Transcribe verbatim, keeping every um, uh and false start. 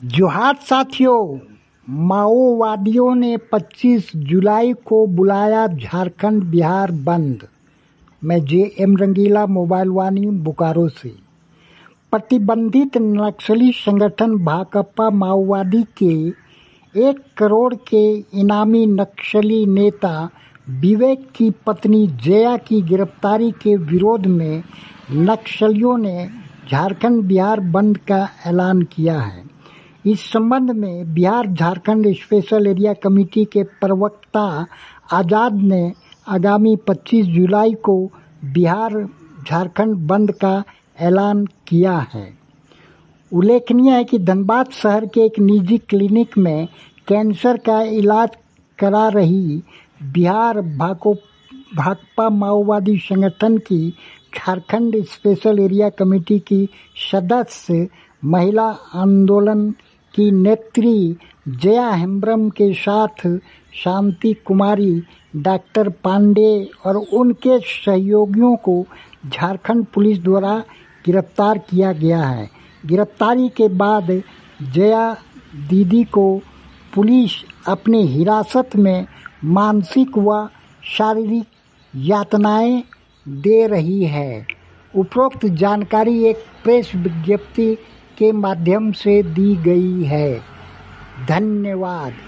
जोहार साथियों, माओवादियों ने पच्चीस जुलाई को बुलाया झारखंड बिहार बंद। मैं J M Rangila, mobile Vani, Bokaro से। प्रतिबंधित नक्सली संगठन भाकपा माओवादी के एक करोड़ के इनामी नक्सली नेता विवेक की पत्नी जया की गिरफ्तारी के विरोध में नक्सलियों ने झारखंड बिहार बंद का ऐलान किया है। इस संबंध में Bihar Jharkhand special area committee के प्रवक्ता आजाद ने आगामी पच्चीस जुलाई को बिहार झारखंड बंद का ऐलान किया है। उल्लेखनीय है कि धनबाद शहर के एक निजी क्लिनिक में कैंसर का इलाज करा रही बिहार भाको भाकपा माओवादी संगठन की झारखंड स्पेशल एरिया कमेटी की सदस्य महिला आंदोलन की नेत्री जया हेम्ब्रम के साथ शांति कुमारी, डॉक्टर पांडे और उनके सहयोगियों को झारखंड पुलिस द्वारा गिरफ्तार किया गया है। गिरफ्तारी के बाद जया दीदी को पुलिस अपने हिरासत में मानसिक व शारीरिक यातनाएं दे रही है। उपरोक्त जानकारी एक प्रेस विज्ञप्ति के माध्यम से दी गई है। धन्यवाद।